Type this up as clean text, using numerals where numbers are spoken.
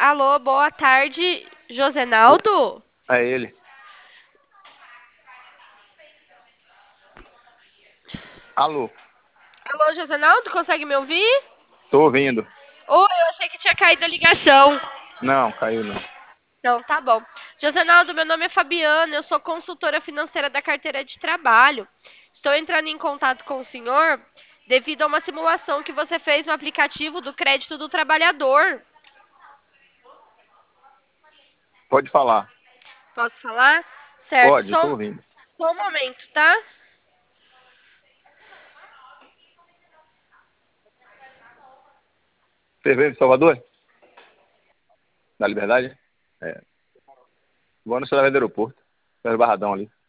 Alô, boa tarde, Josenaldo? É ele. Alô, Alô, Josenaldo, consegue me ouvir? tô ouvindo. Oi, eu achei que tinha caído a ligação. Não, caiu não. Não, tá bom. Josenaldo, meu nome é Fabiana, eu sou consultora financeira da carteira de trabalho. Estou entrando em contato com o senhor devido a uma simulação que você fez no aplicativo do crédito do trabalhador. Pode falar. Posso falar? Certo, Pode, tô só, ouvindo. só um momento, tá? Você veio de Salvador? Da Liberdade? É. Vou no Cidade do Aeroporto. Pelo Barradão ali.